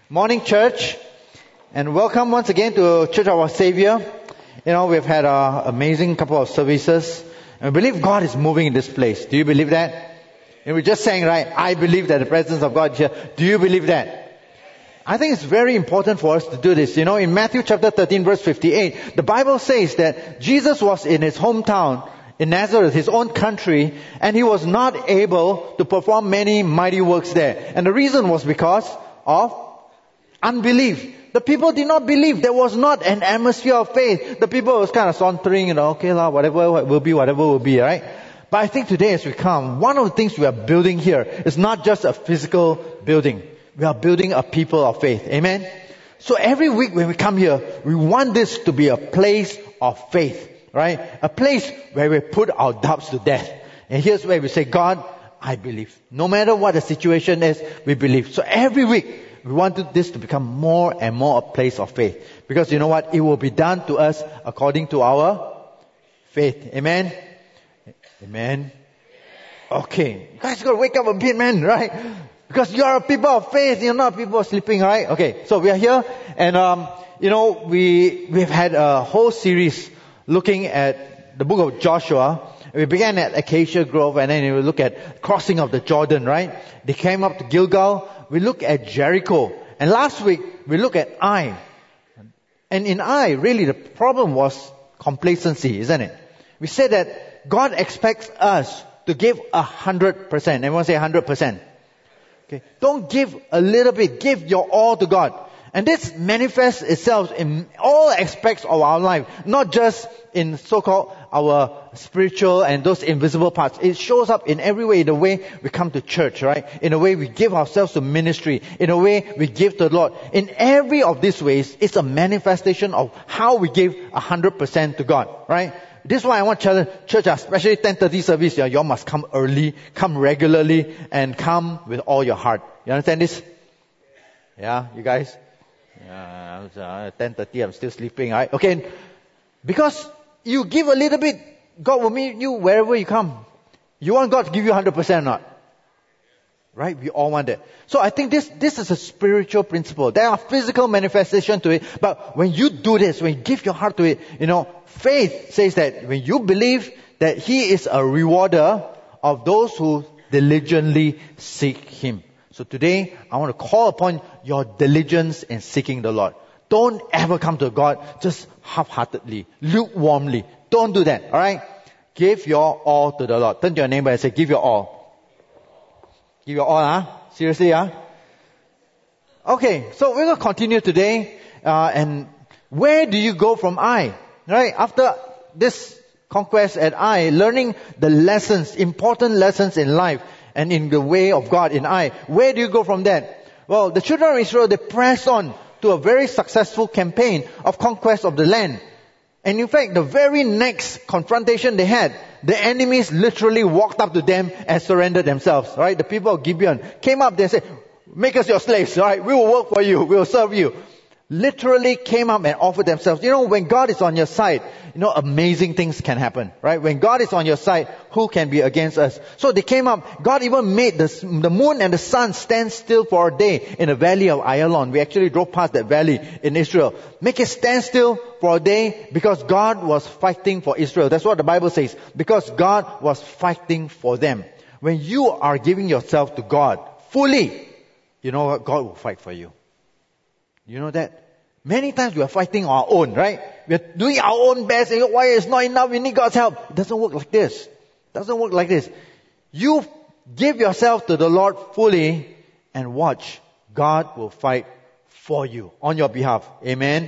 Morning, church, and welcome once again to Church of Our Savior. We've had an amazing couple of services, and we believe God is moving in this place. Do you believe that? And we're just saying, right, I believe that the presence of God is here. Do you believe that? I think it's very important for us to do this. In Matthew chapter 13, verse 58, the Bible says that Jesus was in his hometown, in Nazareth, his own country, and he was not able to perform many mighty works there. And the reason was because of unbelief. The people did not believe. There was not an atmosphere of faith. The people was kind of sauntering, whatever will be, right? But I think today as we come, one of the things we are building here is not just a physical building. We are building a people of faith. Amen? So every week when we come here, we want this to be a place of faith, right? A place where we put our doubts to death. And here's where we say, God, I believe. No matter what the situation is, we believe. So every week, we want this to become more and more a place of faith. Because you know what? It will be done to us according to our faith. Amen? Amen? Okay. You guys got to wake up a bit, man, right? Because you are a people of faith. You're not people sleeping, right? Okay. So we are here. And, we've had a whole series looking at the book of Joshua. We began at Acacia Grove, and then we look at crossing of the Jordan, right? They came up to Gilgal. We look at Jericho. And last week, we looked at Ai. And in Ai, really the problem was complacency, isn't it? We said that God expects us to give 100%. Everyone say 100%. Okay. Don't give a little bit. Give your all to God. And this manifests itself in all aspects of our life, not just in so-called our spiritual and those invisible parts. It shows up in every way, in the way we come to church, right? In a way we give ourselves to ministry. In a way we give to the Lord. In every of these ways, it's a manifestation of how we give 100% to God, right? This is why I want to challenge church, especially 10:30 service. You all must come early, come regularly, and come with all your heart. You understand this? Yeah, you guys? 10:30, I'm still sleeping, right? Okay, because you give a little bit, God will meet you wherever you come. You want God to give you 100% or not? Right? We all want that. So I think this is a spiritual principle. There are physical manifestation to it, but when you do this, when you give your heart to it, faith says that when you believe that He is a rewarder of those who diligently seek Him. So today, I want to call upon your diligence in seeking the Lord. Don't ever come to God just half-heartedly, lukewarmly. Don't do that, alright? Give your all to the Lord. Turn to your neighbor and say, give your all. Give your all, huh? Seriously, huh? Okay, so we're going to continue today. And where do you go from Ai? Right? After this conquest at Ai, learning the lessons, important lessons in life, and in the way of God in Ai. Where do you go from that? Well, the children of Israel, they pressed on to a very successful campaign of conquest of the land. And in fact, the very next confrontation they had, the enemies literally walked up to them and surrendered themselves. Right? The people of Gibeon came up there and said, make us your slaves. Right? We will work for you. We will serve you. Literally came up and offered themselves. When God is on your side, amazing things can happen, right? When God is on your side, who can be against us? So they came up. God even made the moon and the sun stand still for a day in the valley of Ayalon. We actually drove past that valley in Israel. Make it stand still for a day because God was fighting for Israel. That's what the Bible says. Because God was fighting for them. When you are giving yourself to God fully, you know what? God will fight for you. You know that? Many times we are fighting our own, right? We are doing our own best and why it's not enough, we need God's help. It doesn't work like this. It doesn't work like this. You give yourself to the Lord fully and watch. God will fight for you on your behalf. Amen.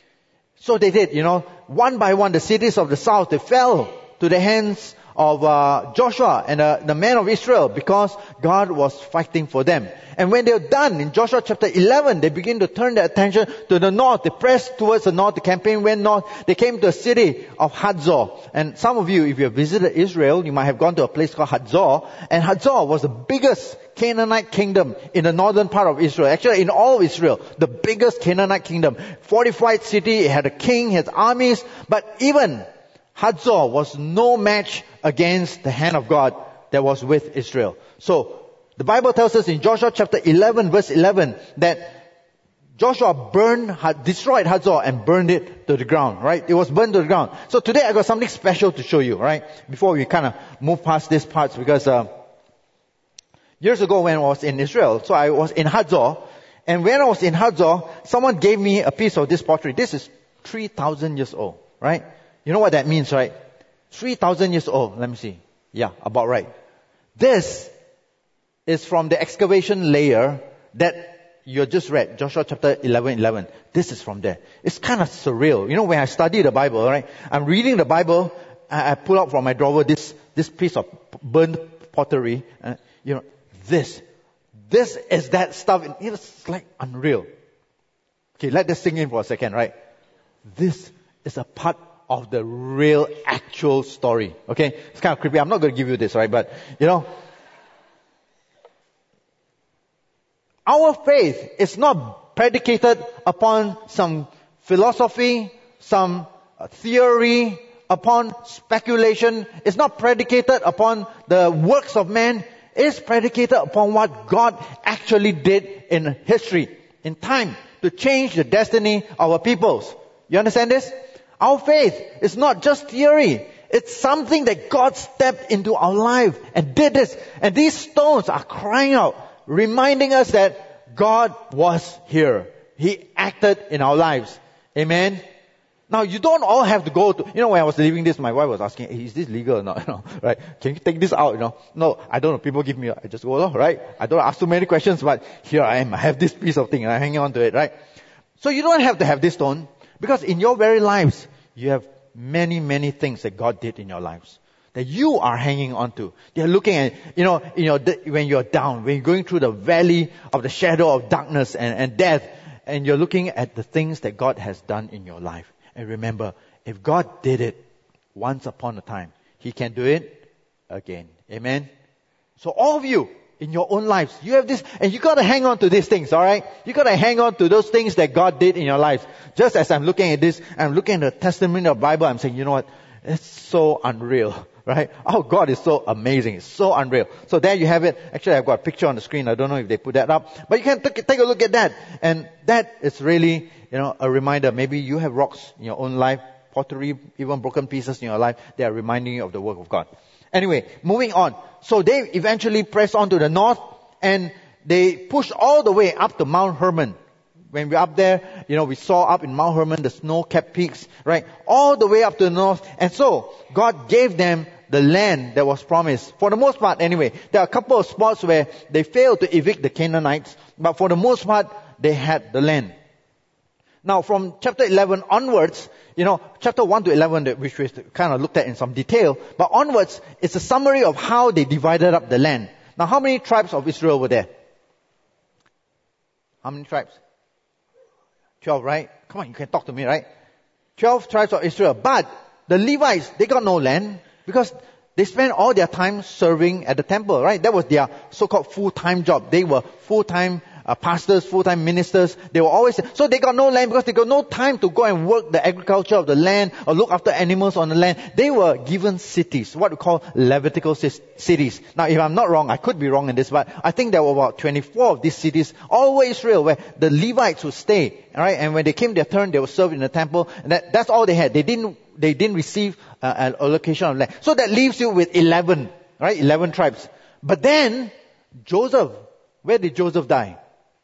So they did, one by one, the cities of the south, they fell to the hands of Joshua and the men of Israel because God was fighting for them. And when they were done, in Joshua chapter 11, they begin to turn their attention to the north. They pressed towards the north. The campaign went north. They came to the city of Hazor. And some of you, if you have visited Israel, you might have gone to a place called Hazor. And Hazor was the biggest Canaanite kingdom in the northern part of Israel. Actually, in all of Israel, the biggest Canaanite kingdom. Fortified city, it had a king, it had armies. But even Hazor was no match against the hand of God that was with Israel. So, the Bible tells us in Joshua chapter 11 verse 11 that Joshua destroyed Hazor and burned it to the ground, right? It was burned to the ground. So today I got something special to show you, right? Before we kind of move past these parts, because years ago when I was in Israel, so I was in Hazor, and when I was in Hazor, someone gave me a piece of this pottery. This is 3,000 years old, right? You know what that means, right? 3,000 years old. Let me see. Yeah, about right. This is from the excavation layer that you just read, Joshua chapter 11:11. This is from there. It's kind of surreal. You know, when I study the Bible, right? I'm reading the Bible, I pull out from my drawer this piece of burned pottery. This is that stuff. It's like unreal. Okay, let this sink in for a second, right? This is a part of the real, actual story. Okay? It's kind of creepy. I'm not going to give you this, right? But, our faith is not predicated upon some philosophy, some theory, upon speculation. It's not predicated upon the works of man. It's predicated upon what God actually did in history, in time, to change the destiny of our peoples. You understand this? Our faith is not just theory. It's something that God stepped into our life and did this. And these stones are crying out, reminding us that God was here. He acted in our lives. Amen? Now, you don't all have to go to, when I was leaving this, my wife was asking, hey, is this legal or not? Right? Can you take this out? No, I don't know. People give me, I just go, right? I don't ask too many questions, but here I am. I have this piece of thing and I'm hanging on to it, right? So you don't have to have this stone, because in your very lives, you have many, many things that God did in your lives that you are hanging on to. You're looking at, when you're down, when you're going through the valley of the shadow of darkness and death, and you're looking at the things that God has done in your life. And remember, if God did it once upon a time, He can do it again. Amen? So all of you, in your own lives, you have this, and you gotta hang on to these things, alright? You gotta hang on to those things that God did in your lives. Just as I'm looking at this, I'm looking at the testimony of the Bible, I'm saying, you know what? It's so unreal, right? Our God is so amazing. It's so unreal. So there you have it. Actually, I've got a picture on the screen. I don't know if they put that up. But you can take a look at that. And that is really, a reminder. Maybe you have rocks in your own life, pottery, even broken pieces in your life. They are reminding you of the work of God. Anyway, moving on. So they eventually pressed on to the north, and they pushed all the way up to Mount Hermon. When we're up there, we saw up in Mount Hermon the snow-capped peaks, right? All the way up to the north. And so, God gave them the land that was promised. For the most part, anyway. There are a couple of spots where they failed to evict the Canaanites, but for the most part, they had the land. Now, from chapter 11 onwards, chapter 1 to 11, which we kind of looked at in some detail, but onwards, it's a summary of how they divided up the land. Now, how many tribes of Israel were there? How many tribes? 12, right? Come on, you can talk to me, right? 12 tribes of Israel. But the Levites, they got no land because they spent all their time serving at the temple, right? That was their so-called full-time job. They were full-time pastors, full-time ministers. They were always, so they got no land because they got no time to go and work the agriculture of the land or look after animals on the land. They were given cities, what we call Levitical cities. Now, if I'm not wrong, I could be wrong in this, but I think there were about 24 of these cities all over Israel where the Levites would stay, right? And when they came their turn, they would serve in the temple. And that's all they had. They didn't receive an allocation of land. So that leaves you with 11, right? 11 tribes. But then, Joseph, where did Joseph die?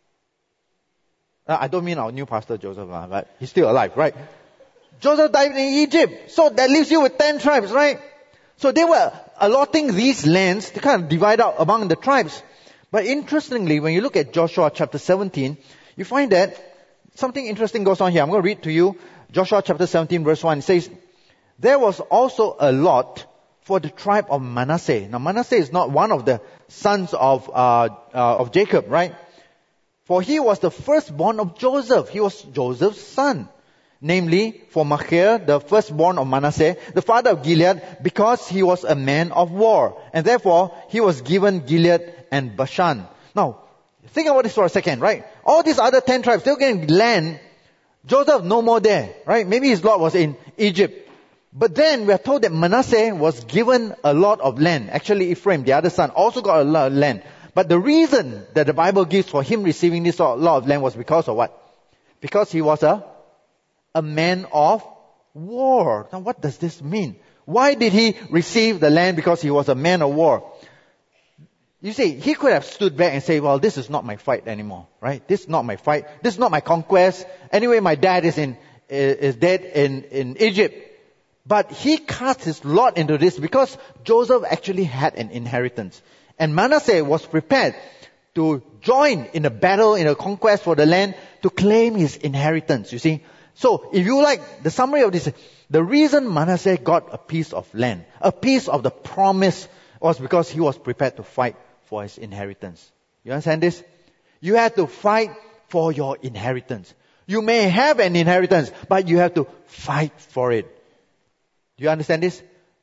I don't mean our new pastor Joseph, but he's still alive, right? Joseph died in Egypt. So that leaves you with 10 tribes, right? So they were allotting these lands to kind of divide out among the tribes. But interestingly, when you look at Joshua chapter 17, you find that something interesting goes on here. I'm going to read to you Joshua chapter 17 verse 1. It says, there was also a lot for the tribe of Manasseh. Now Manasseh is not one of the sons of Jacob, right? For he was the firstborn of Joseph. He was Joseph's son. Namely, for Machir, the firstborn of Manasseh, the father of Gilead, because he was a man of war. And therefore, he was given Gilead and Bashan. Now, think about this for a second, right? All these other 10 tribes, they were getting land. Joseph, no more there, right? Maybe his lot was in Egypt. But then we are told that Manasseh was given a lot of land. Actually, Ephraim, the other son, also got a lot of land. But the reason that the Bible gives for him receiving this lot of land was because of what? Because he was a man of war. Now what does this mean? Why did he receive the land? Because he was a man of war. You see, he could have stood back and say, well, this is not my fight anymore, right? This is not my fight. This is not my conquest. Anyway, my dad is dead in Egypt. But he cast his lot into this because Joseph actually had an inheritance. And Manasseh was prepared to join in a battle, in a conquest for the land, to claim his inheritance, you see. So, if you like, the summary of this, the reason Manasseh got a piece of land, a piece of the promise, was because he was prepared to fight for his inheritance. You understand this? You have to fight for your inheritance. You may have an inheritance, but you have to fight for it. Do you understand this?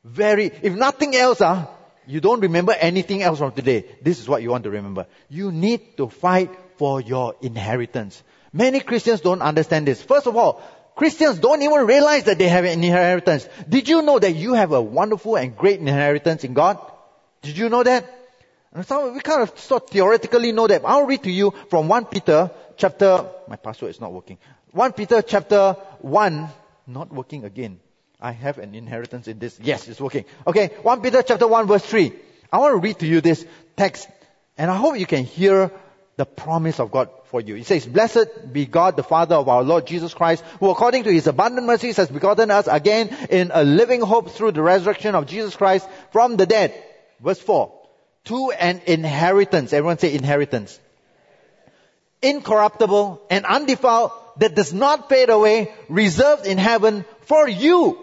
If nothing else, you don't remember anything else from today. This is what you want to remember. You need to fight for your inheritance. Many Christians don't understand this. First of all, Christians don't even realize that they have an inheritance. Did you know that you have a wonderful and great inheritance in God? Did you know that? And we kind of sort of theoretically know that. I'll read to you from 1 Peter chapter, my password is not working. 1 Peter chapter 1, not working again. I have an inheritance in this. Yes, it's working. Okay, 1 Peter chapter 1 verse 3. I want to read to you this text, and I hope you can hear the promise of God for you. It says, "Blessed be God, the Father of our Lord Jesus Christ, who according to His abundant mercies has begotten us again in a living hope through the resurrection of Jesus Christ from the dead." Verse 4. "To an inheritance," everyone say inheritance, "incorruptible and undefiled, that does not fade away, reserved in heaven for you,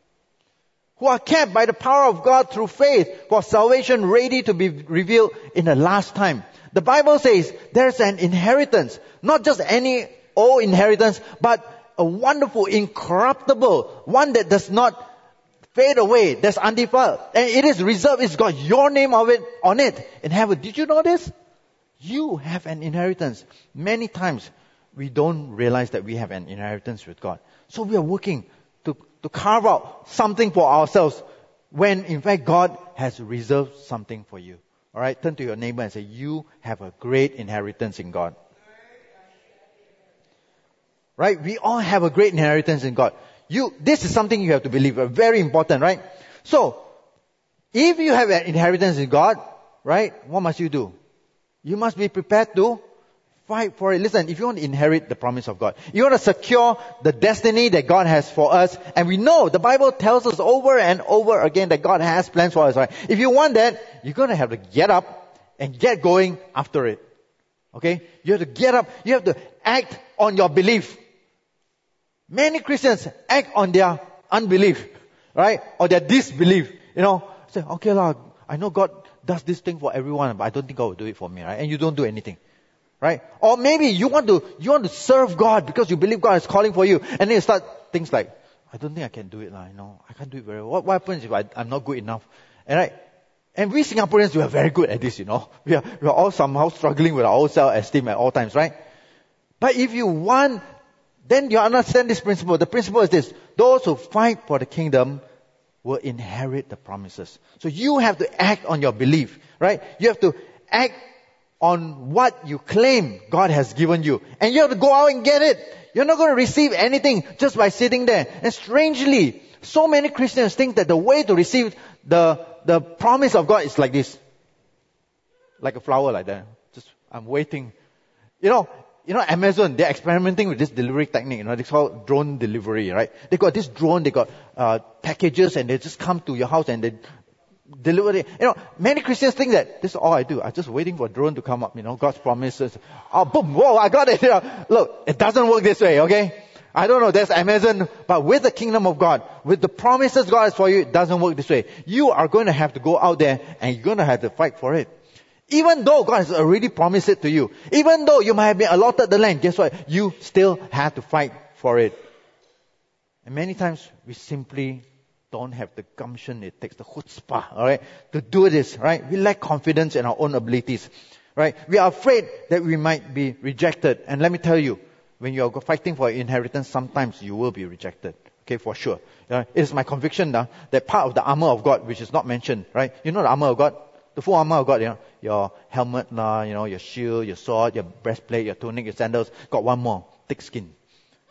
who are kept by the power of God through faith for salvation ready to be revealed in the last time." The Bible says there's an inheritance, not just any old inheritance, but a wonderful, incorruptible, one that does not fade away, that's undefiled. And it is reserved, it's got your name on it in heaven. Did you know this? You have an inheritance. Many times we don't realize that we have an inheritance with God. So we are working to carve out something for ourselves when in fact God has reserved something for you. Alright, turn to your neighbor and say, you have a great inheritance in God. Right? We all have a great inheritance in God. This is something you have to believe. Very important, right? So, if you have an inheritance in God, right, what must you do? You must be prepared to fight for it. Listen, if you want to inherit the promise of God, you want to secure the destiny that God has for us, and we know the Bible tells us over and over again that God has plans for us, right? If you want that, you're going to have to get up and get going after it. Okay? You have to get up. You have to act on your belief. Many Christians act on their unbelief, right? Or their disbelief. Say, okay lah, I know God does this thing for everyone, but I don't think God will do it for me, right? And you don't do anything. Right? Or maybe you want to serve God because you believe God is calling for you. And then you start things like, I don't think I can do it. I can't do it very well. What happens if I'm not good enough? And we Singaporeans, we are very good at this, We are all somehow struggling with our own self-esteem at all times, right? But if you want, then you understand this principle. The principle is this: those who fight for the kingdom will inherit the promises. So you have to act on your belief, right? You have to act on what you claim God has given you. And you have to go out and get it. You're not going to receive anything just by sitting there. And strangely, so many Christians think that the way to receive the promise of God is like this. Like a flower like that. I'm waiting. Amazon, they're experimenting with this delivery technique. It's called drone delivery, right? They got this drone, they got packages, and they just come to your house and they deliver it. Many Christians think that this is all I do. I'm just waiting for a drone to come up. God's promises. Oh, boom, whoa, I got it. Look, it doesn't work this way, okay? I don't know, there's Amazon, but with the kingdom of God, with the promises God has for you, it doesn't work this way. You are going to have to go out there and you're going to have to fight for it. Even though God has already promised it to you, even though you might have been allotted the land, guess what? You still have to fight for it. And many times we simply don't have the gumption it takes, the chutzpah, alright, to do this, right? We lack confidence in our own abilities, right? We are afraid that we might be rejected. And let me tell you, when you are fighting for inheritance, sometimes you will be rejected. Okay, for sure. It is my conviction now that part of the armor of God, which is not mentioned, right? You know the armor of God? The full armor of God, your helmet, your shield, your sword, your breastplate, your tunic, your sandals, got one more, thick skin.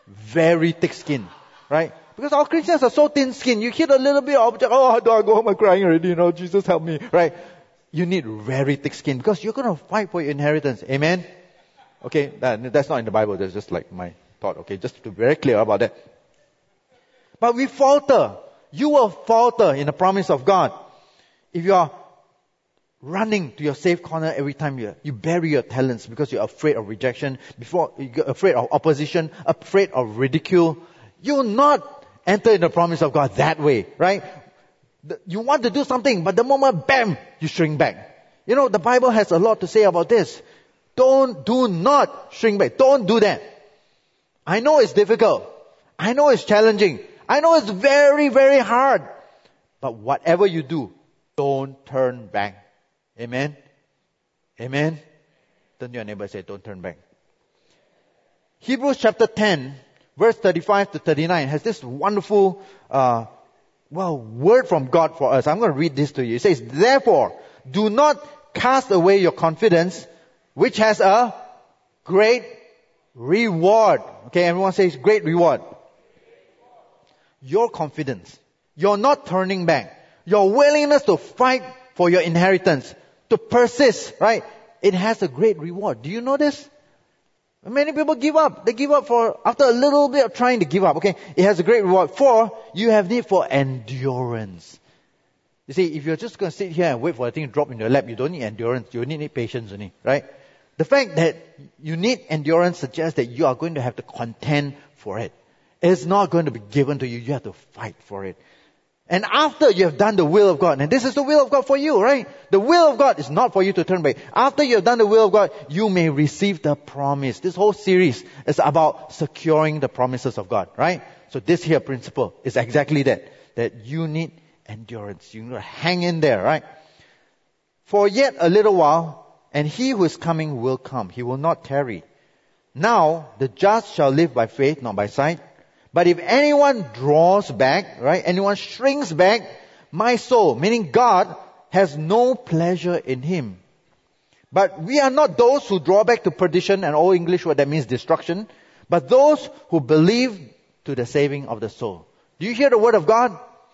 very thick skin, right? Because our Christians are so thin-skinned. You hit a little bit of object, oh, do I go home? I'm crying already, Jesus help me, right? You need very thick skin because you're going to fight for your inheritance. Amen? Okay, that's not in the Bible. That's just like my thought. Okay, just to be very clear about that. But we falter. You will falter in the promise of God if you are running to your safe corner every time you bury your talents because you're afraid of rejection, you're afraid of opposition, afraid of ridicule. You will not enter in the promise of God that way, right? You want to do something, but the moment, bam, you shrink back. The Bible has a lot to say about this. Do not shrink back. Don't do that. I know it's difficult. I know it's challenging. I know it's very, very hard. But whatever you do, don't turn back. Amen? Amen? Turn to your neighbor and say, don't turn back. Hebrews chapter 10, verse 35 to 39 has this wonderful, word from God for us. I'm going to read this to you. It says, therefore, do not cast away your confidence, which has a great reward. Okay, everyone says great reward. Your confidence, your not turning back, your willingness to fight for your inheritance, to persist, right? It has a great reward. Do you know this? Many people give up. They give up after a little bit of trying to give up. Okay, it has a great reward. You have need for endurance. You see, if you're just going to sit here and wait for a thing to drop in your lap, you don't need endurance. You only need patience only, right? The fact that you need endurance suggests that you are going to have to contend for it. It's not going to be given to you. You have to fight for it. And after you have done the will of God, and this is the will of God for you, right? The will of God is not for you to turn back. After you have done the will of God, you may receive the promise. This whole series is about securing the promises of God, right? So this here principle is exactly that you need endurance. You need to hang in there, right? For yet a little while, and he who is coming will come. He will not tarry. Now, the just shall live by faith, not by sight. But if anyone draws back, right, anyone shrinks back, my soul, meaning God, has no pleasure in him. But we are not those who draw back to perdition, and Old English word that means destruction, but those who believe to the saving of the soul. Do you hear the word of God?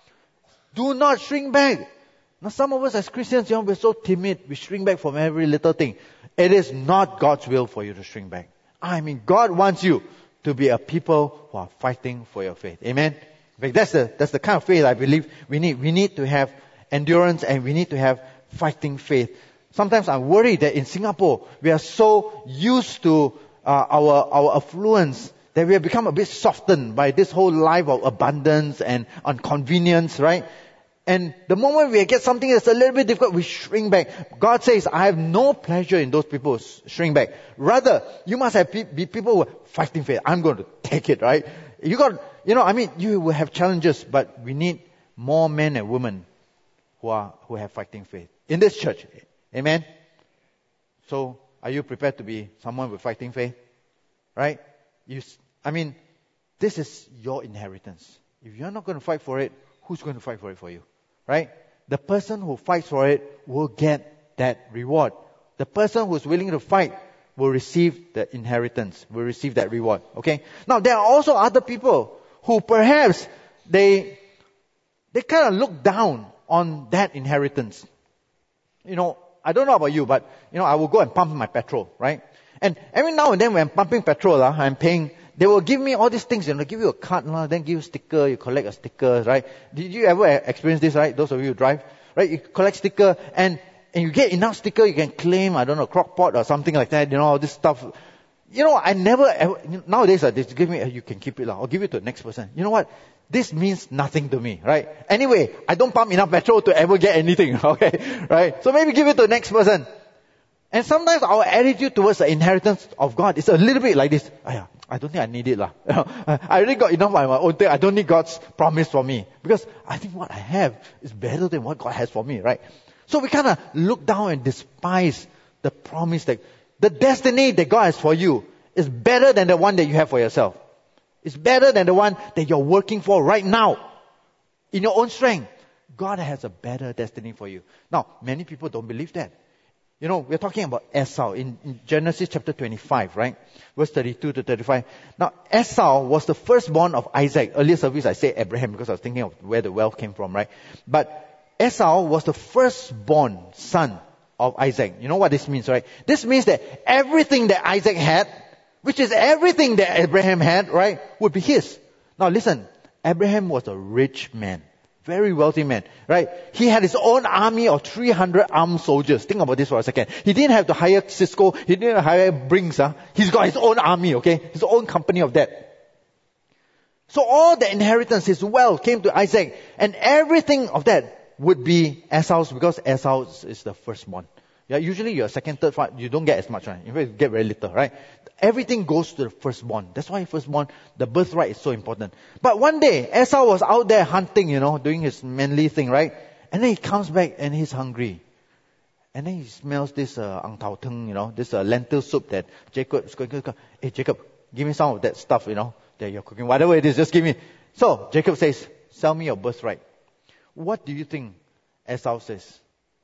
Do not shrink back. Now some of us as Christians, we're so timid, we shrink back from every little thing. It is not God's will for you to shrink back. God wants you to be a people who are fighting for your faith. Amen? In fact, that's the kind of faith I believe we need. We need to have endurance and we need to have fighting faith. Sometimes I'm worried that in Singapore, we are so used to our affluence that we have become a bit softened by this whole life of abundance and convenience, right? And the moment we get something that's a little bit difficult, we shrink back. God says, I have no pleasure in those people who shrink back. Rather, you must be people who are fighting faith. I'm going to take it, right? You will have challenges, but we need more men and women who have fighting faith in this church. Amen? So, are you prepared to be someone with fighting faith? Right? This is your inheritance. If you're not going to fight for it, who's going to fight for it for you? Right? The person who fights for it will get that reward. The person who's willing to fight will receive the inheritance, will receive that reward. Okay? Now, there are also other people who perhaps they kind of look down on that inheritance. I don't know about you, but, I will go and pump my petrol, right? And every now and then when I'm pumping petrol, I'm paying, they will give me all these things, they give you a card, then give you a sticker, you collect a sticker, right? Did you ever experience this, right? Those of you who drive, right? You collect sticker and you get enough sticker, you can claim, crock pot or something like that, all this stuff. I never ever, nowadays, they give me, you can keep it, I'll give it to the next person. You know what? This means nothing to me, right? Anyway, I don't pump enough petrol to ever get anything, okay? Right? So maybe give it to the next person. And sometimes our attitude towards the inheritance of God is a little bit like this. I don't think I need it. I already got enough of my own thing. I don't need God's promise for me. Because I think what I have is better than what God has for me, right? So we kind of look down and despise the promise that the destiny that God has for you is better than the one that you have for yourself. It's better than the one that you're working for right now. In your own strength. God has a better destiny for you. Now, many people don't believe that. You know, we're talking about Esau in Genesis chapter 25, right? Verse 32 to 35. Now, Esau was the firstborn of Isaac. Earlier service I said Abraham because I was thinking of where the wealth came from, right? But Esau was the firstborn son of Isaac. You know what this means, right? This means that everything that Isaac had, which is everything that Abraham had, right, would be his. Now listen, Abraham was a rich man. Very wealthy man, right? He had his own army of 300 armed soldiers. Think about this for a second. He didn't have to hire Cisco. He didn't hire Brinks. He's got his own army, okay? His own company of that. So all the inheritance, his wealth came to Isaac. And everything of that would be Esau's because Esau is the firstborn. Yeah, usually you're second, third, fourth, you don't get as much, right? In fact, you get very little, right? Everything goes to the firstborn. That's why firstborn, the birthright is so important. But one day, Esau was out there hunting, doing his manly thing, right? And then he comes back and he's hungry. And then he smells this ang tao teng, this lentil soup that Jacob is going to, hey Jacob, give me some of that stuff, that you're cooking. Whatever it is, just give me. So Jacob says, sell me your birthright. What do you think Esau says?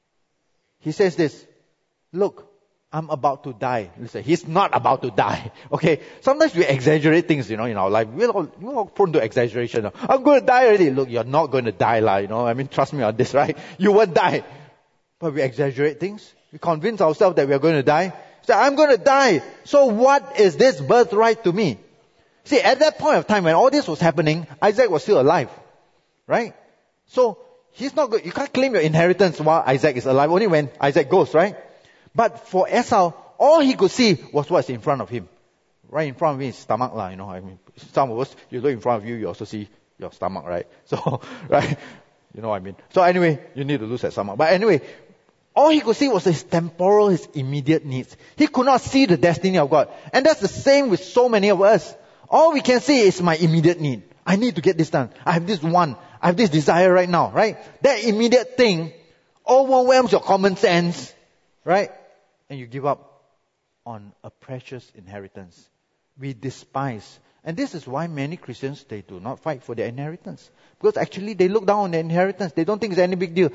He says this, look, I'm about to die. Listen, he's not about to die. Okay. Sometimes we exaggerate things, in our life. We're all prone to exaggeration. I'm going to die already. Look, you're not going to die, trust me on this, right? You won't die. But we exaggerate things. We convince ourselves that we are going to die. So I'm going to die. So what is this birthright to me? See, at that point of time when all this was happening, Isaac was still alive. Right? So he's not good. You can't claim your inheritance while Isaac is alive. Only when Isaac goes, right? But for Esau, all he could see was what's in front of him. Right in front of him is stomach, some of us, you look in front of you, you also see your stomach, right? So, right? You know what I mean? So anyway, you need to lose that stomach. But anyway, all he could see was his temporal, his immediate needs. He could not see the destiny of God. And that's the same with so many of us. All we can see is my immediate need. I need to get this done. I have this one. I have this desire right now, right? That immediate thing overwhelms your common sense, right? And you give up on a precious inheritance. We despise. And this is why many Christians, they do not fight for their inheritance. Because actually they look down on their inheritance. They don't think it's any big deal.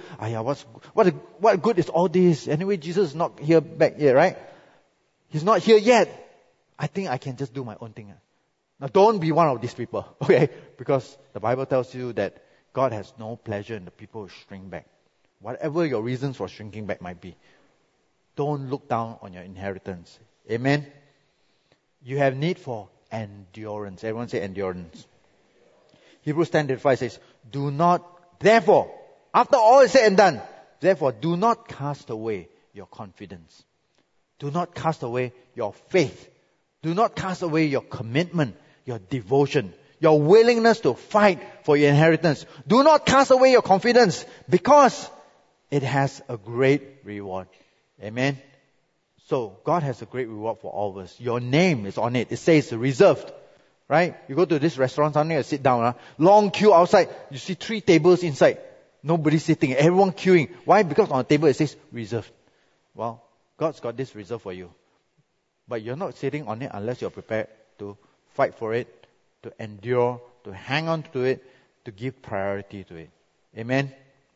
What good is all this? Anyway, Jesus is not here back yet, right? He's not here yet. I think I can just do my own thing. Now don't be one of these people, okay? Because the Bible tells you that God has no pleasure in the people who shrink back. Whatever your reasons for shrinking back might be. Don't look down on your inheritance. Amen? You have need for endurance. Everyone say endurance. Hebrews 10:5 says, therefore, after all is said and done, therefore do not cast away your confidence. Do not cast away your faith. Do not cast away your commitment, your devotion, your willingness to fight for your inheritance. Do not cast away your confidence because it has a great reward. Amen. So God has a great reward for all of us. Your name is on it. It says reserved. Right? You go to this restaurant, something, sit down. Long queue outside. You see 3 tables inside. Nobody sitting. Everyone queuing. Why? Because on the table it says reserved. Well, God's got this reserved for you. But you're not sitting on it unless you're prepared to fight for it, to endure, to hang on to it, to give priority to it. Amen.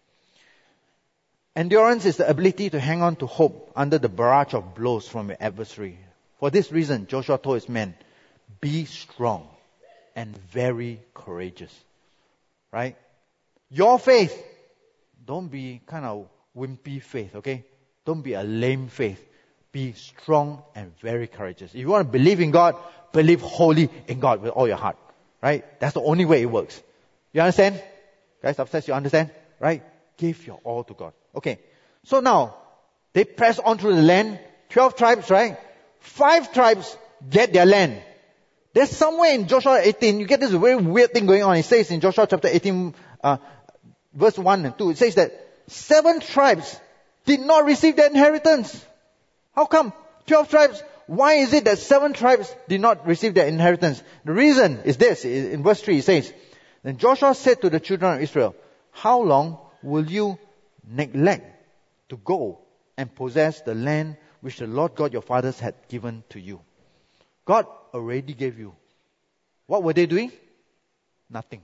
Endurance is the ability to hang on to hope under the barrage of blows from your adversary. For this reason, Joshua told his men, be strong and very courageous. Right? Your faith, don't be kind of wimpy faith, okay? Don't be a lame faith. Be strong and very courageous. If you want to believe in God, believe wholly in God with all your heart. Right? That's the only way it works. You understand? Guys upstairs, you understand? Right? Give your all to God. Okay. So now, they press on through the land. 12 tribes, right? 5 tribes get their land. There's somewhere in Joshua 18, you get this very weird thing going on. It says in Joshua chapter 18, verse 1 and 2, it says that 7 tribes did not receive their inheritance. How come? 12 tribes. Why is it that 7 tribes did not receive their inheritance? The reason is this. In verse 3 it says, then Joshua said to the children of Israel, how long will you neglect to go and possess the land which the Lord God your fathers had given to you? God already gave you. What were they doing? Nothing.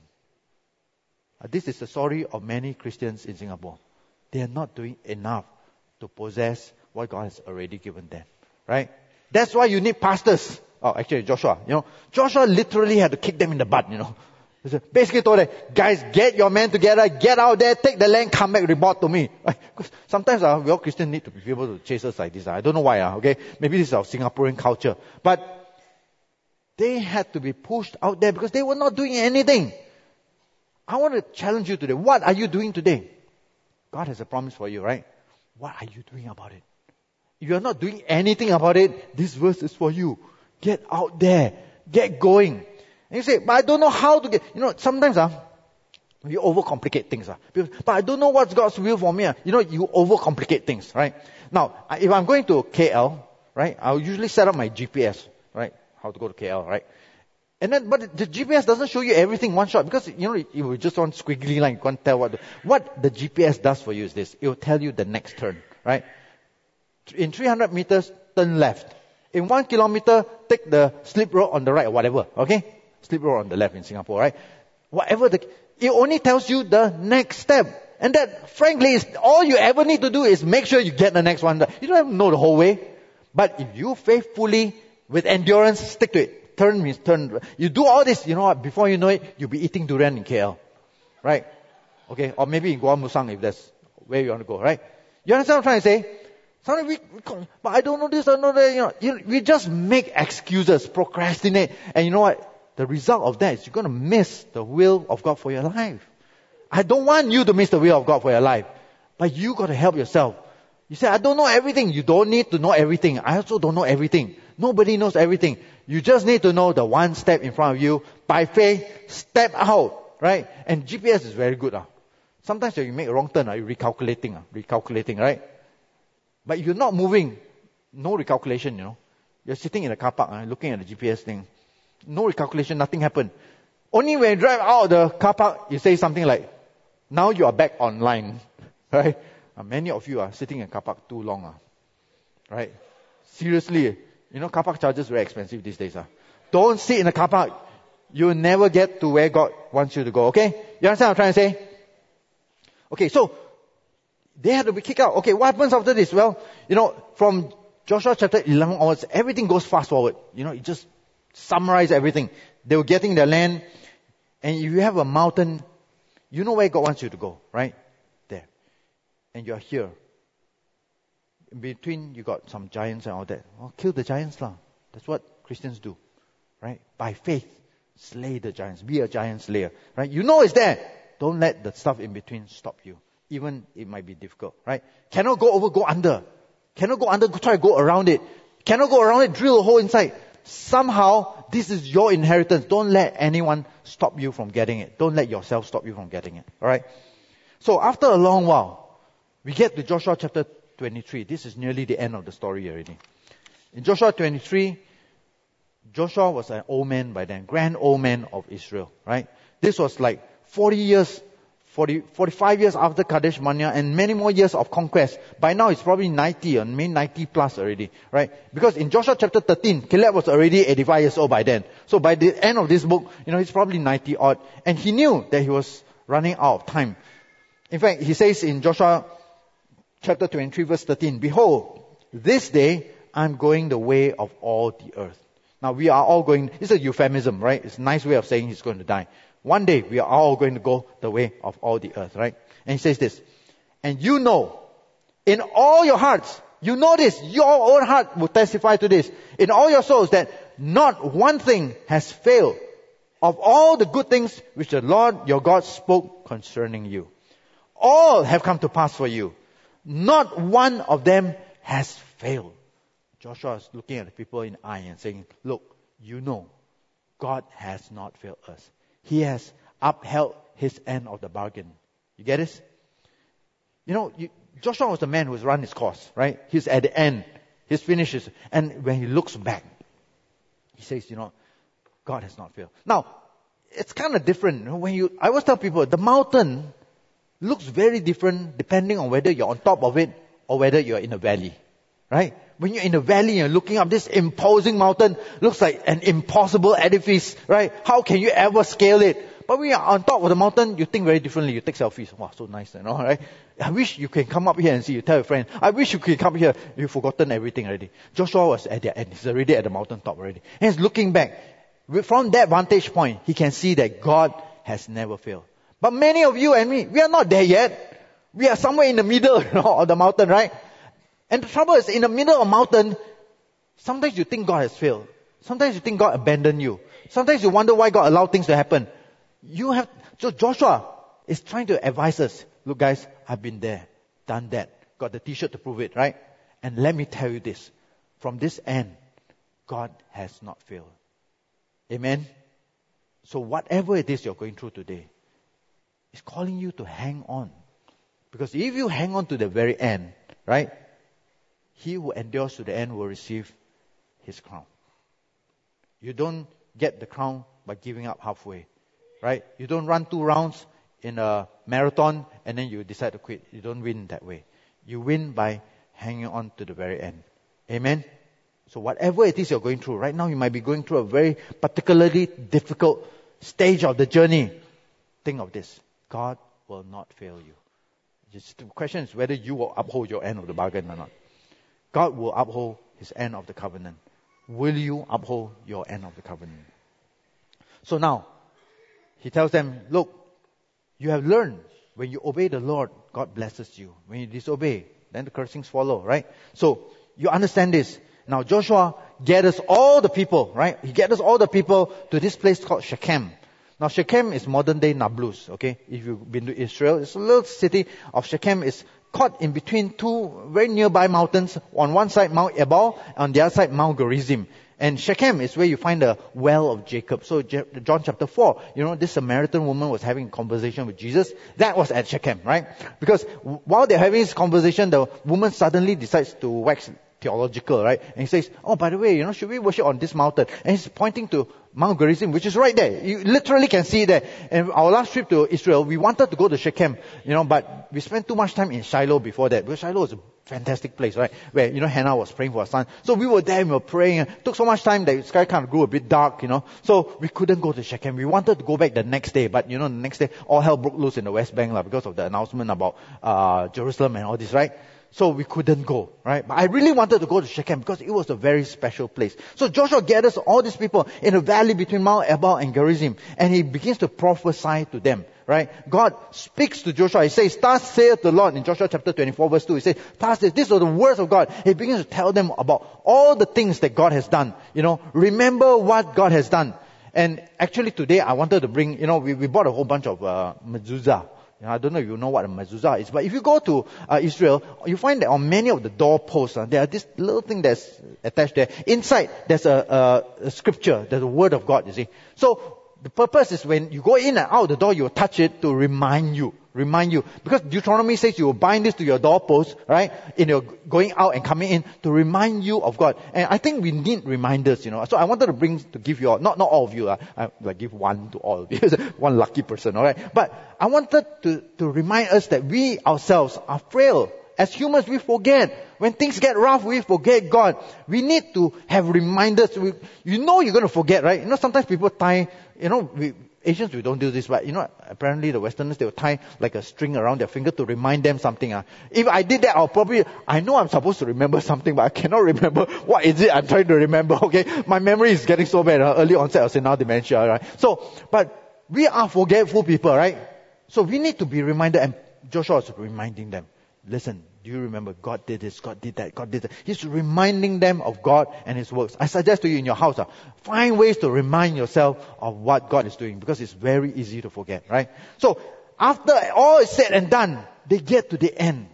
This is the story of many Christians in Singapore. They are not doing enough to possess what God has already given them. Right? That's why you need pastors. Oh, actually, Joshua. Joshua literally had to kick them in the butt, Basically told them, guys, get your men together, get out there, take the land, come back, report to me. Because sometimes we all Christians need to be able to chase us like this. I don't know why, okay? Maybe this is our Singaporean culture. But they had to be pushed out there because they were not doing anything. I want to challenge you today. What are you doing today? God has a promise for you, right? What are you doing about it? If you're not doing anything about it, this verse is for you. Get out there. Get going. And you say, but I don't know how to get... sometimes we overcomplicate things. But I don't know what's God's will for me. You overcomplicate things, right? Now, if I'm going to KL, right, I'll usually set up my GPS, right? How to go to KL, right? And then, but the GPS doesn't show you everything one shot because, you just want squiggly line, you can't tell what the GPS does for you is this. It will tell you the next turn, right? In 300 meters, turn left. In 1 kilometer, take the slip road on the right or whatever, okay? Slip road on the left in Singapore, right? It only tells you the next step. And that, frankly, is all you ever need to do is make sure you get the next one. You don't have to know the whole way. But if you faithfully, with endurance, stick to it. Turn means turn. You do all this, before you know it, you'll be eating durian in KL. Right? Okay? Or maybe in Gua Musang if that's where you want to go, right? You understand what I'm trying to say? Sometimes but I don't know this, I don't know that, we just make excuses, procrastinate. And you know what? The result of that is you're going to miss the will of God for your life. I don't want you to miss the will of God for your life. But you got to help yourself. You say, I don't know everything. You don't need to know everything. I also don't know everything. Nobody knows everything. You just need to know the one step in front of you. By faith, step out. Right? And GPS is very good. Sometimes when you make a wrong turn, you're recalculating, right? But if you're not moving, no recalculation, You're sitting in a car park, looking at the GPS thing. No recalculation, nothing happened. Only when you drive out of the car park, you say something like, now you are back online. Right? Many of you are sitting in car park too long. Right? Seriously, car park charges very expensive these days. Don't sit in a car park. You'll never get to where God wants you to go. Okay? You understand what I'm trying to say? Okay, so they had to be kicked out. Okay, what happens after this? Well, from Joshua chapter 11 onwards, everything goes fast forward. It just summarize everything. They were getting their land. And if you have a mountain, you know where God wants you to go, right? There. And you're here. In between, you got some giants and all that. Well, kill the giants lah. That's what Christians do, right? By faith, slay the giants. Be a giant slayer, right? You know it's there. Don't let the stuff in between stop you. Even it might be difficult, right? Cannot go over, go under. Cannot go under, try to go around it. Cannot go around it, drill a hole inside. Somehow, this is your inheritance. Don't let anyone stop you from getting it. Don't let yourself stop you from getting it. Alright? So after a long while, we get to Joshua chapter 23. This is nearly the end of the story already. In Joshua 23, Joshua was an old man by then, grand old man of Israel. Right? This was like 45 years after Kadesh Barnea and many more years of conquest. By now it's probably 90 or maybe 90 plus already, right? Because in Joshua chapter 13, Caleb was already 85 years old by then. So by the end of this book, he's probably 90 odd. And he knew that he was running out of time. In fact, he says in Joshua chapter 23 verse 13, behold, this day I'm going the way of all the earth. Now we are all going, it's a euphemism, right? It's a nice way of saying he's going to die. One day, we are all going to go the way of all the earth, right? And he says this, and in all your hearts, this, your own heart will testify to this, in all your souls, that not one thing has failed of all the good things which the Lord your God spoke concerning you. All have come to pass for you. Not one of them has failed. Joshua is looking at the people in Ai and saying, look, God has not failed us. He has upheld his end of the bargain. You get this? Joshua was the man who's run his course, right? He's at the end. He's finished. And when he looks back, he says, God has not failed. Now, it's kind of different. I always tell people, the mountain looks very different depending on whether you're on top of it or whether you're in a valley, right? When you're in a valley and you're looking up, this imposing mountain looks like an impossible edifice, right? How can you ever scale it? But when you're on top of the mountain, you think very differently. You take selfies. Wow, so nice, right? I wish you can come up here and see. You tell your friend, I wish you could come here. You've forgotten everything already. Joshua was at the end. He's already at the mountaintop already. And he's looking back. From that vantage point, he can see that God has never failed. But many of you and me, we are not there yet. We are somewhere in the middle of the mountain, right? And the trouble is, in the middle of the mountain, sometimes you think God has failed. Sometimes you think God abandoned you. Sometimes you wonder why God allowed things to happen. So Joshua is trying to advise us. Look guys, I've been there, done that, got the t-shirt to prove it, right? And let me tell you this. From this end, God has not failed. Amen? So whatever it is you're going through today, it's calling you to hang on. Because if you hang on to the very end, right? He who endures to the end will receive his crown. You don't get the crown by giving up halfway, right? You don't run 2 rounds in a marathon and then you decide to quit. You don't win that way. You win by hanging on to the very end. Amen? So whatever it is you're going through, right now you might be going through a very particularly difficult stage of the journey. Think of this. God will not fail you. Just the question is whether you will uphold your end of the bargain or not. God will uphold his end of the covenant. Will you uphold your end of the covenant? So now, he tells them, look, you have learned when you obey the Lord, God blesses you. When you disobey, then the cursings follow, right? So, you understand this. Now Joshua gathers all the people, right? He gathers all the people to this place called Shechem. Now Shechem is modern day Nablus, okay? If you've been to Israel, it's a little city of Shechem. Is caught in between 2 very nearby mountains. On one side Mount Ebal, on the other side Mount Gerizim. And Shechem is where you find the well of Jacob. So John chapter 4, this Samaritan woman was having a conversation with Jesus. That was at Shechem, right? Because while they're having this conversation, the woman suddenly decides to wax theological, right? And he says, oh, by the way, should we worship on this mountain? And he's pointing to Mount Gerizim, which is right there. You literally can see it there. And our last trip to Israel, we wanted to go to Shechem, but we spent too much time in Shiloh before that. Because Shiloh is a fantastic place, right? Where, Hannah was praying for her son. So we were there and we were praying. It took so much time that the sky kind of grew a bit dark, So we couldn't go to Shechem. We wanted to go back the next day, but the next day, all hell broke loose in the West Bank because of the announcement about Jerusalem and all this, right? So we couldn't go, right? But I really wanted to go to Shechem because it was a very special place. So Joshua gathers all these people in a valley between Mount Ebal and Gerizim, and he begins to prophesy to them, right? God speaks to Joshua. He says, thus saith the Lord, in Joshua chapter 24 verse 2, he says, thus saith, these are the words of God. He begins to tell them about all the things that God has done. Remember what God has done. And actually today I wanted to bring, we bought a whole bunch of mezuzah. I don't know if you know what a mezuzah is, but if you go to Israel, you find that on many of the doorposts, there are this little thing that's attached there. Inside, there's a scripture, there's a word of God, you see. So, the purpose is when you go in and out the door, you touch it to remind you. Because Deuteronomy says you will bind this to your doorpost, right? In your going out and coming in to remind you of God. And I think we need reminders, So I wanted to give you all, not all of you, I give one to all of you, one lucky person, alright? But I wanted to remind us that we ourselves are frail. As humans, we forget. When things get rough, we forget God. We need to have reminders. You're going to forget, right? Sometimes people tie, Asians, we don't do this, but apparently the Westerners, they will tie like a string around their finger to remind them something. If I did that, I know I'm supposed to remember something, but I cannot remember what is it I'm trying to remember, okay? My memory is getting so bad, early onset of senile dementia, right? So, but we are forgetful people, right? So we need to be reminded, and Joshua is reminding them, listen, do you remember God did this, God did that, God did that. He's reminding them of God and His works. I suggest to you in your house, find ways to remind yourself of what God is doing, because it's very easy to forget, right? So, after all is said and done, they get to the end.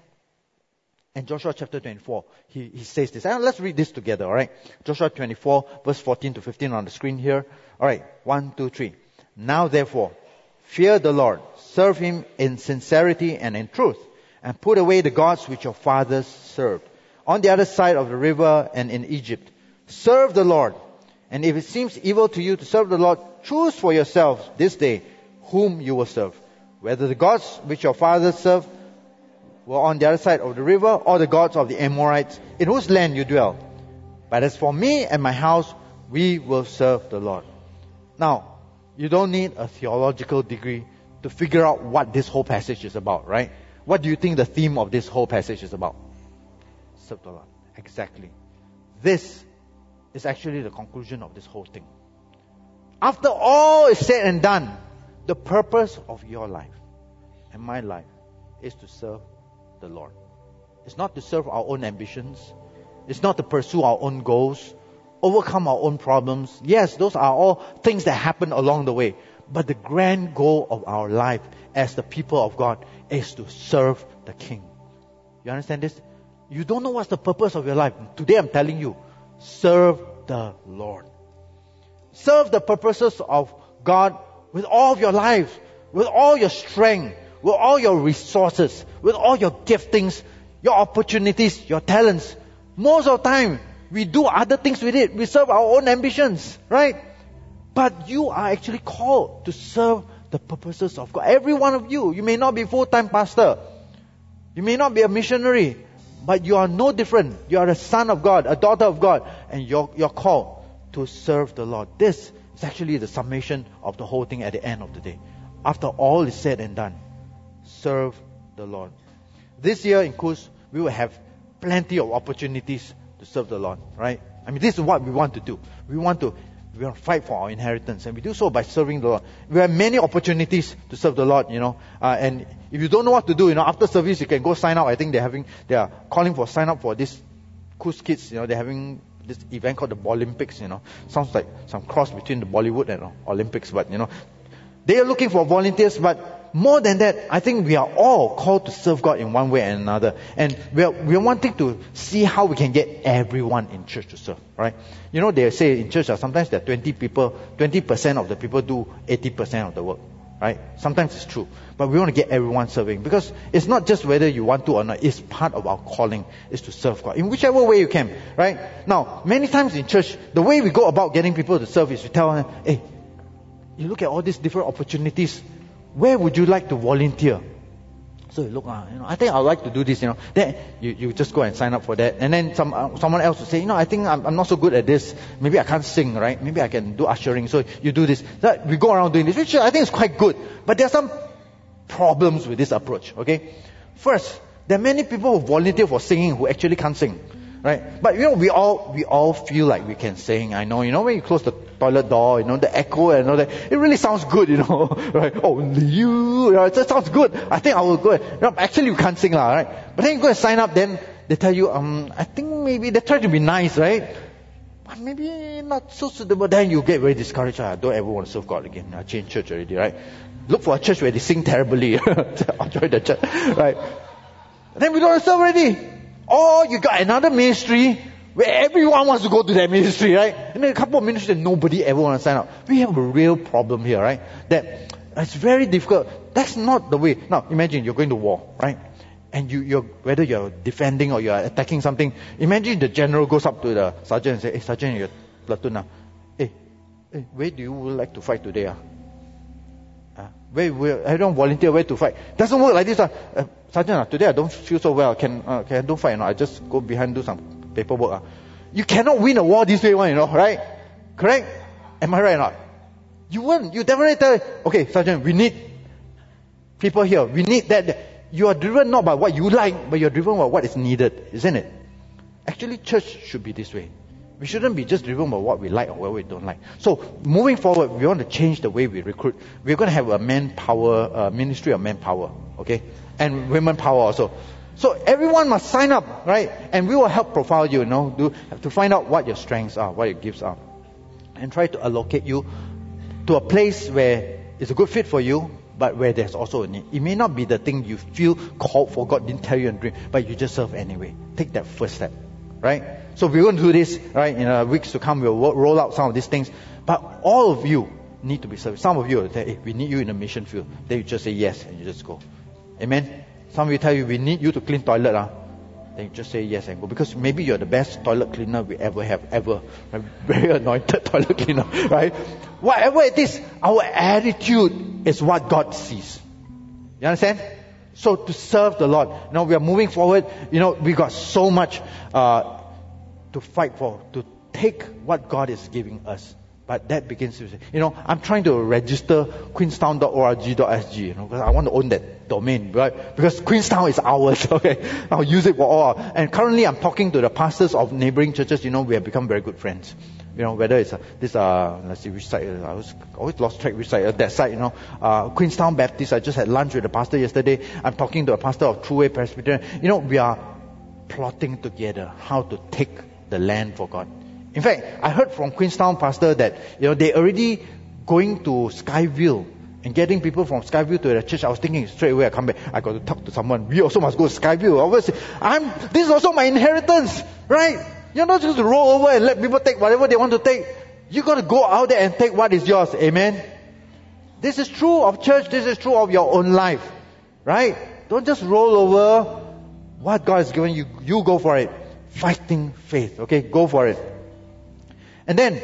And Joshua chapter 24, he says this. Let's read this together, alright? Joshua 24, verse 14 to 15 on the screen here. Alright, 1, 2, 3. Now therefore, fear the Lord, serve Him in sincerity and in truth, and put away the gods which your fathers served on the other side of the river and in Egypt. Serve the Lord. And if it seems evil to you to serve the Lord, choose for yourselves this day whom you will serve, whether the gods which your fathers served were on the other side of the river, or the gods of the Amorites in whose land you dwell. But as for me and my house, we will serve the Lord. Now, You don't need a theological degree to figure out what this whole passage is about, right? What do you think the theme of this whole passage is about? Serve the Lord. Exactly. This is actually the conclusion of this whole thing. After all is said and done, the purpose of your life and my life is to serve the Lord. It's not to serve our own ambitions. It's not to pursue our own goals, overcome our own problems. Yes, those are all things that happen along the way. But the grand goal of our life as the people of God is to serve the King. You understand this? You don't know what's the purpose of your life. Today I'm telling you, serve the Lord. Serve the purposes of God with all of your life, with all your strength, with all your resources, with all your giftings, your opportunities, your talents. Most of the time, we do other things with it. We serve our own ambitions, right? But you are actually called to serve the purposes of God. Every one of you. You may not be a full-time pastor. You may not be a missionary. But you are no different. You are a son of God, a daughter of God. And you're called to serve the Lord. This is actually the summation of the whole thing at the end of the day. After all is said and done, serve the Lord. This year in Kuz, we will have plenty of opportunities to serve the Lord, right? I mean, this is what we want to do. We want to fight for our inheritance, and we do so by serving the Lord. We have many opportunities to serve the Lord, and if you don't know what to do, after service you can go sign up. I think they are calling for sign up for this Kuz Kids, they're having this event called the Bolympics, sounds like some cross between the Bollywood and Olympics, but they are looking for volunteers. But more than that, I think we are all called to serve God in one way and another. And we are wanting to see how we can get everyone in church to serve, right? They say in church, sometimes there are 20 people, 20% of the people do 80% of the work, right? Sometimes it's true. But we want to get everyone serving. Because it's not just whether you want to or not. It's part of our calling is to serve God. In whichever way you can, right? Now, many times in church, the way we go about getting people to serve is we tell them, hey, you look at all these different opportunities. Where would you like to volunteer? So you look, I think I'd like to do this, Then you just go and sign up for that. And then someone else will say, I think I'm not so good at this. Maybe I can't sing, right? Maybe I can do ushering. So you do this. We go around doing this, which I think is quite good. But there are some problems with this approach, okay? First, there are many people who volunteer for singing who actually can't sing, right? But we all feel like we can sing. I know, when you close the toilet door, the echo and all that, it really sounds good, right? Only you, it just sounds good. I think I will go. Actually, you can't sing, right? But then you go and sign up, then they tell you, I think maybe they try to be nice, right? But maybe not so suitable. Then you get very discouraged. I don't ever want to serve God again. I change church already, right? Look for a church where they sing terribly. I'll join the church, right? Then we don't serve already. Or you got another ministry where everyone wants to go to that ministry, right? And then a couple of ministries that nobody ever wants to sign up. We have a real problem here, right? That it's very difficult. That's not the way. Now, imagine you're going to war, right? And whether you're defending or you're attacking something, imagine the general goes up to the sergeant and says, hey, sergeant, your platoon now. Hey, where do you like to fight today? I don't volunteer where to fight. Doesn't work like this. Sergeant, today I don't feel so well. Can I don't fight? I just go behind do some paperwork. You cannot win a war this way, right? Correct? Am I right or not? You won't. You definitely tell, okay, Sergeant, we need people here. We need that. You are driven not by what you like, but you're driven by what is needed, isn't it? Actually, church should be this way. We shouldn't be just driven by what we like or what we don't like. So, moving forward, we want to change the way we recruit. We're going to have a manpower, ministry of manpower, okay? And women power also. So everyone must sign up, right? And we will help profile you, to find out what your strengths are, what your gifts are. And try to allocate you to a place where it's a good fit for you, but where there's also a need. It may not be the thing you feel called for, God didn't tell you in a dream, but you just serve anyway. Take that first step, right? So we're going to do this, right? In weeks to come, we'll roll out some of these things. But all of you need to be served. Some of you will say, hey, we need you in the mission field. Then you just say yes and you just go. Amen? Some of you tell you, we need you to clean toilet. Then you just say yes and go. Because maybe you're the best toilet cleaner we ever have, ever. A very anointed toilet cleaner, right? Whatever it is, our attitude is what God sees. You understand? So to serve the Lord. We are moving forward. We got so much to fight for. To take what God is giving us But that begins to say, I'm trying to register queenstown.org.sg, because I want to own that domain, right? Because Queenstown is ours, okay? I'll use it for all. And currently I'm talking to the pastors of neighboring churches, we have become very good friends. Whether it's let's see which side, I always lost track which side, that side, Queenstown Baptist. I just had lunch with the pastor yesterday. I'm talking to a pastor of True Way Presbyterian. We are plotting together how to take the land for God. In fact, I heard from Queenstown pastor that, they already going to Skyview and getting people from Skyview to the church. I was thinking straight away, I come back, I got to talk to someone. We also must go to Skyview. Obviously, this is also my inheritance, right? You're not just to roll over and let people take whatever they want to take. You got to go out there and take what is yours. Amen. This is true of church. This is true of your own life, right? Don't just roll over what God has given you. You go for it. Fighting faith. Okay, go for it. And then,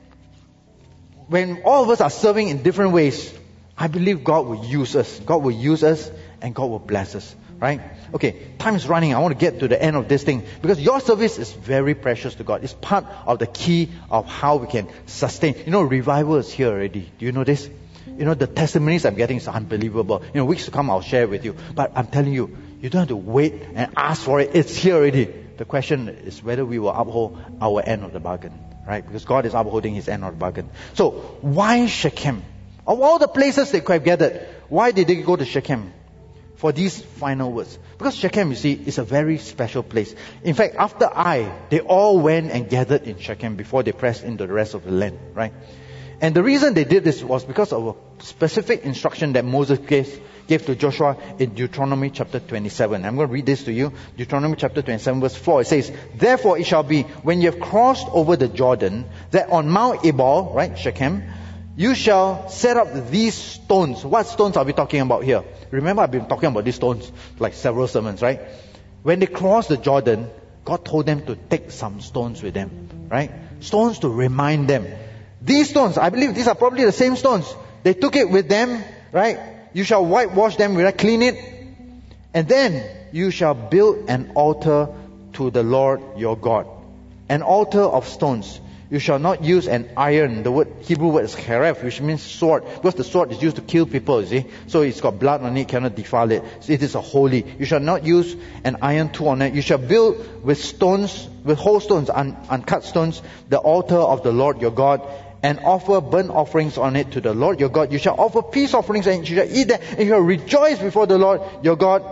when all of us are serving in different ways, I believe God will use us. God will use us and God will bless us. Right? Okay, time is running. I want to get to the end of this thing. Because your service is very precious to God. It's part of the key of how we can sustain. Revival is here already. Do you know this? The testimonies I'm getting is unbelievable. Weeks to come I'll share with you. But I'm telling you, you don't have to wait and ask for it. It's here already. The question is whether we will uphold our end of the bargain. Right? Because God is upholding His end of the bargain. So, why Shechem? Of all the places they could have gathered, why did they go to Shechem? For these final words. Because Shechem, you see, is a very special place. In fact, after they all went and gathered in Shechem before they pressed into the rest of the land. Right? And the reason they did this was because of a specific instruction that Moses gave to Joshua in Deuteronomy chapter 27. I'm going to read this to you. Deuteronomy chapter 27 verse 4. It says, "Therefore it shall be, when you have crossed over the Jordan, that on Mount Ebal," right, Shechem, "you shall set up these stones." What stones are we talking about here? Remember, I've been talking about these stones like several sermons, right? When they crossed the Jordan, God told them to take some stones with them, right? Stones to remind them. These stones, I believe these are probably the same stones. They took it with them, right? "You shall whitewash them, clean it, and then you shall build an altar to the Lord your God. An altar of stones. You shall not use an iron." The Hebrew word is cheref, which means sword. Because the sword is used to kill people, you see. So it's got blood on it, cannot defile it. So it is a holy. "You shall not use an iron tool on it. You shall build with stones, with whole stones, uncut stones, the altar of the Lord your God, and offer burnt offerings on it to the Lord your God. You shall offer peace offerings, and you shall eat them, and you shall rejoice before the Lord your God.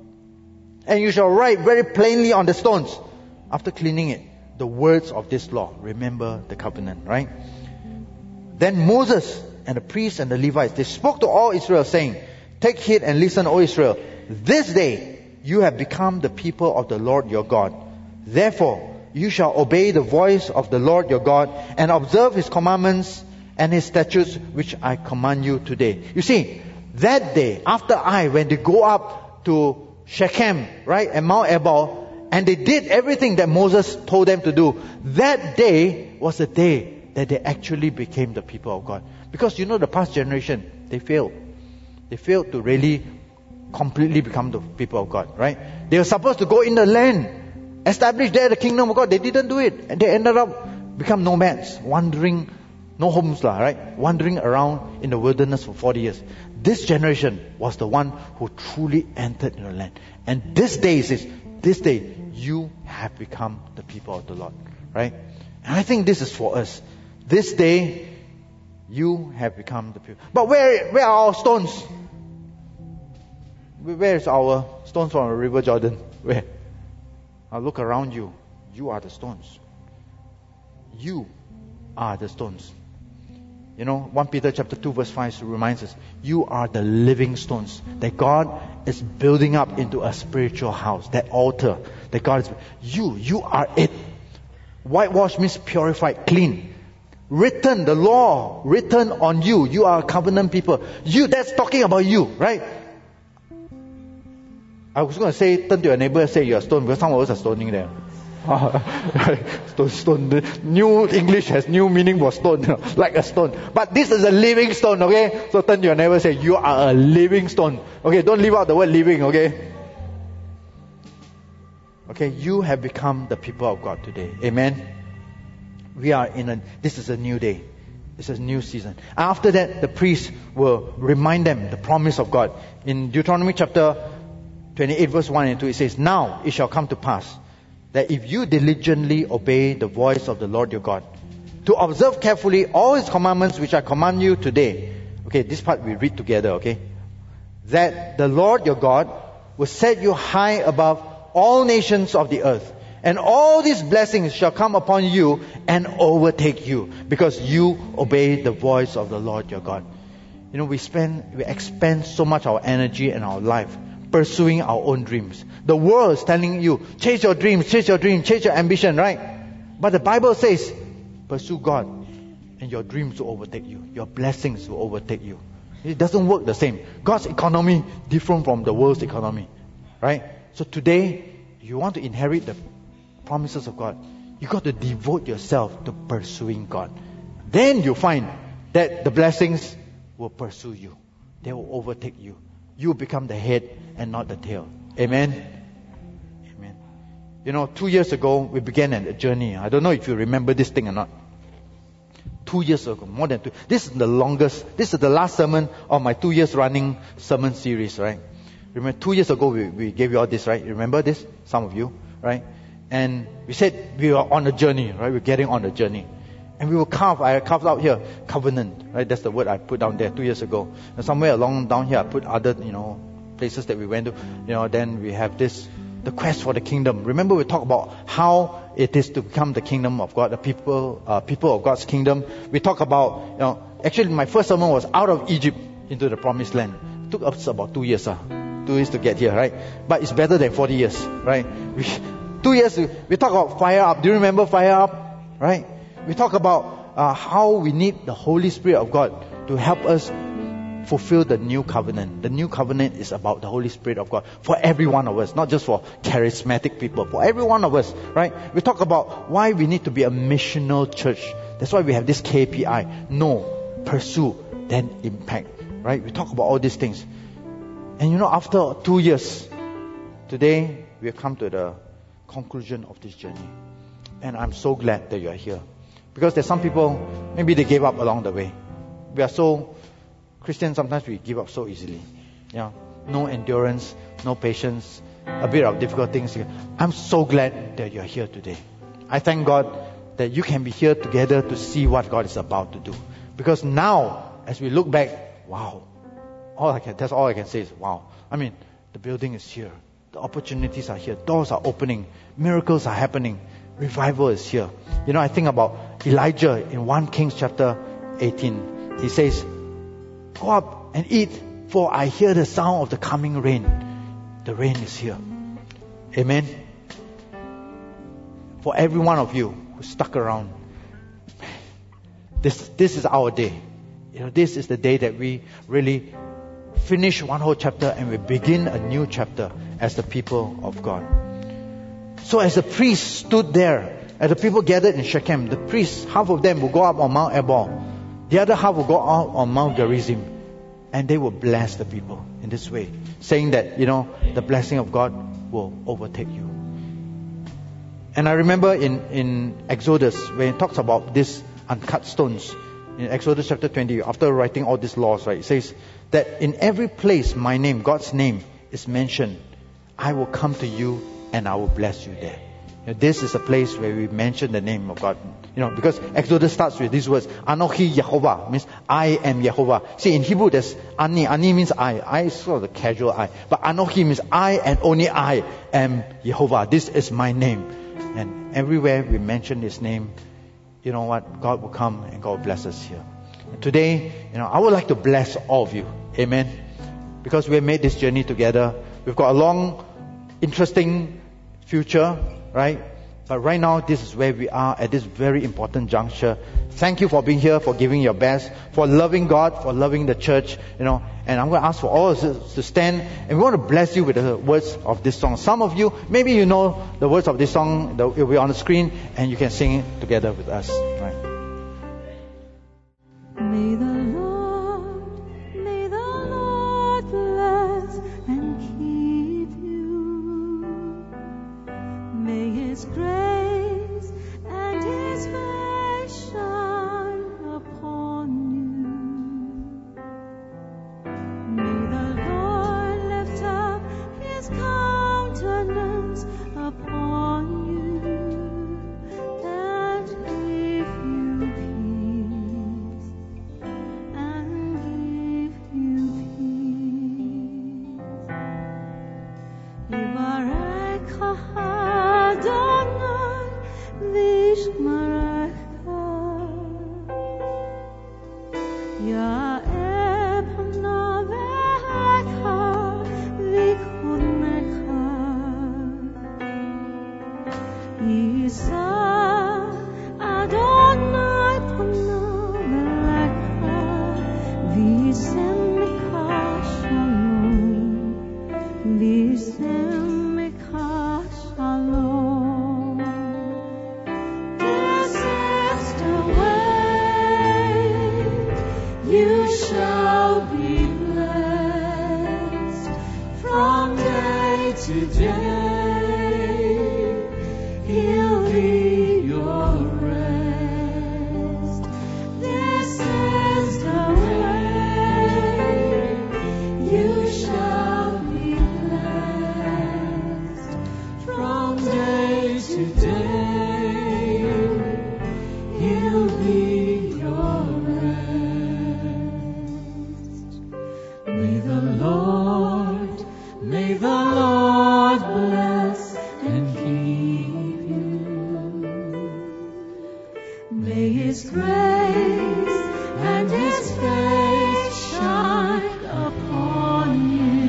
And you shall write very plainly on the stones," after cleaning it, "the words of this law." Remember the covenant, right? "Then Moses and the priests and the Levites, they spoke to all Israel, saying, Take heed and listen, O Israel. This day you have become the people of the Lord your God. Therefore you shall obey the voice of the Lord your God, and observe His commandments and His statutes, which I command you today." You see, that day, after when they go up to Shechem, right, and Mount Ebal, and they did everything that Moses told them to do, that day was the day that they actually became the people of God. Because the past generation, they failed. They failed to really completely become the people of God, right? They were supposed to go in the land, establish there the kingdom of God. They didn't do it. And they ended up become nomads, wandering, no homes, right? Wandering around in the wilderness for 40 years. This generation was the one who truly entered in the land. And this day says, this day, you have become the people of the Lord. Right? And I think this is for us. This day, you have become the people. But where are our stones? Where is our stones from the River Jordan? Where? Now look around you. You are the stones. You are the stones. 1 Peter chapter 2 verse 5 reminds us, you are the living stones that God is building up into a spiritual house, that altar that God is. You are it. Whitewash means purified, clean. Written, the law written on you. You are a covenant people. That's talking about you, right? I was going to say, turn to your neighbor and say you're a stone, because some of us are stoning there. Stone. The new English has new meaning for stone, like a stone. But this is a living stone, okay? So turn to your neighbor and say, you are a living stone. Okay, don't leave out the word living, okay? Okay, you have become the people of God today. Amen? This is a new day. It's a new season. After that, the priest will remind them the promise of God. In Deuteronomy chapter 28 verse 1 and 2, it says, "Now it shall come to pass that if you diligently obey the voice of the Lord your God, to observe carefully all His commandments which I command you today." Okay, this part we read together, okay? "That the Lord your God will set you high above all nations of the earth. And all these blessings shall come upon you and overtake you, because you obey the voice of the Lord your God." You know, we expend so much our energy and our life pursuing our own dreams. The world is telling you, chase your dreams, chase your dream, chase your ambition, right? But the Bible says, pursue God and your dreams will overtake you. Your blessings will overtake you. It doesn't work the same. God's economy different from the world's economy, right? So today, you want to inherit the promises of God, you got to devote yourself to pursuing God. Then you find that the blessings will pursue you. They will overtake you. You will become the head and not the tail. Amen? Amen. You know, 2 years ago, we began a journey. I don't know if you remember this thing or not. 2 years ago, more than 2. This is the last sermon of my 2 years running sermon series, right? Remember, 2 years ago, we gave you all this, right? Remember this? Some of you, right? And we said we were on a journey, right? We're getting on a journey. And we will I carved out here, covenant, right? That's the word I put down there 2 years ago. And somewhere along down here, I put other, places that we went to. Then we have this, the quest for the kingdom. Remember we talked about how it is to become the kingdom of God, the people of God's kingdom. We talk about, actually my first sermon was out of Egypt into the promised land. It took us about 2 years, 2 years to get here, right? But it's better than 40 years, right? 2 years, we talk about fire up. Do you remember fire up? Right? We talk about how we need the Holy Spirit of God to help us fulfill the new covenant. The new covenant is about the Holy Spirit of God for every one of us, not just for charismatic people, for every one of us, right? We talk about why we need to be a missional church. That's why we have this KPI. Know, pursue, then impact, right? We talk about all these things. And after 2 years, today we have come to the conclusion of this journey. And I'm so glad that you are here. Because there's some people, maybe they gave up along the way. We are so Christians, sometimes we give up so easily. No endurance, no patience, a bit of difficult things. I'm so glad that you're here today. I thank God that you can be here together to see what God is about to do. Because now, as we look back, wow. That's all I can say is wow. I mean, the building is here. The opportunities are here. Doors are opening. Miracles are happening. Revival is here. I think about Elijah in 1 Kings chapter 18. He says, "Go up and eat, for I hear the sound of the coming rain." The rain is here. Amen. For every one of you who stuck around, this is our day. This is the day that we really finish one whole chapter and we begin a new chapter as the people of God. So as the priests stood there, as the people gathered in Shechem, the priests, half of them will go up on Mount Ebal, the other half will go out on Mount Gerizim, and they will bless the people in this way, saying that, the blessing of God will overtake you. And I remember in Exodus, when it talks about these uncut stones, in Exodus chapter 20, after writing all these laws, right, it says that in every place my name, God's name, is mentioned, I will come to you and I will bless you there. This is a place where we mention the name of God. Because Exodus starts with these words, Anochi Yehovah, means I am Yehovah. See, in Hebrew there's Ani. Ani means I. I is sort of the casual I. But Anochi means I and only I am Yehovah. This is my name. And everywhere we mention His name, you know what? God will come and God will bless us here. And today, I would like to bless all of you. Amen. Because we have made this journey together. We've got a long, interesting future, right? But right now, this is where we are at this very important juncture. Thank you for being here, for giving your best, for loving God, for loving the church, And I'm going to ask for all of us to stand, and we want to bless you with the words of this song. Some of you, maybe you know the words of this song. It will be on the screen, and you can sing it together with us. Right? May the Lord bless and keep you. May His grace and His face shine upon יאב נבאך ויקונך יישא אדוני פניו אליך וישמך שלום וישמך שלום. This is the way you shall be blessed from day to day. He'll be your rest. This is the way you shall be blessed from day to day. He'll be your rest. May the Lord bless and keep you. May His grace and His face shine upon you.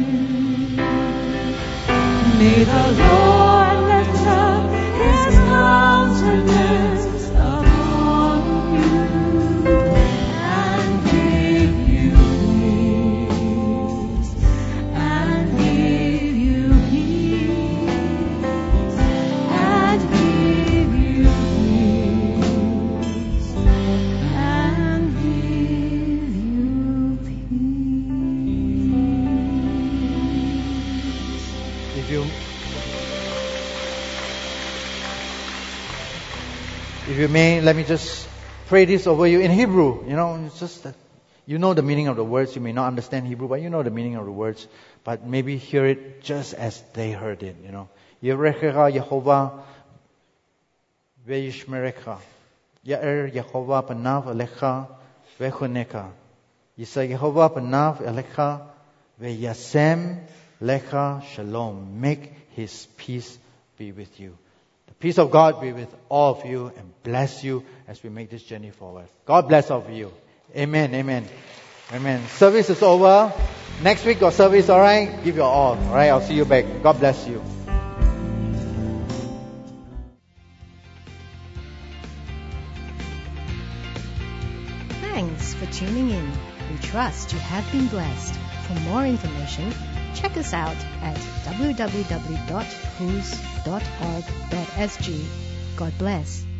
May the Lord lift up His countenance upon you and give you peace, and give you peace, and give you peace, and give you peace. If you may, let me just pray this over you in Hebrew. It's just that you know the meaning of the words. You may not understand Hebrew, but you know the meaning of the words. But maybe hear it just as they heard it. Yerechecha Yehovah ve'yishmerecha. Ya'er Yehovah panav alecha ve'choneka. Yisa Yehovah panav alecha ve'yasem lecha shalom. Make His peace be with you. The peace of God be with all of you and bless you as we make this journey forward. God bless all of you. Amen, amen, amen. Service is over. Next week, your service, all right? Give your all right? I'll see you back. God bless you. Thanks for tuning in. We trust you have been blessed. For more information, check us out at www.whos.org.sg. God bless.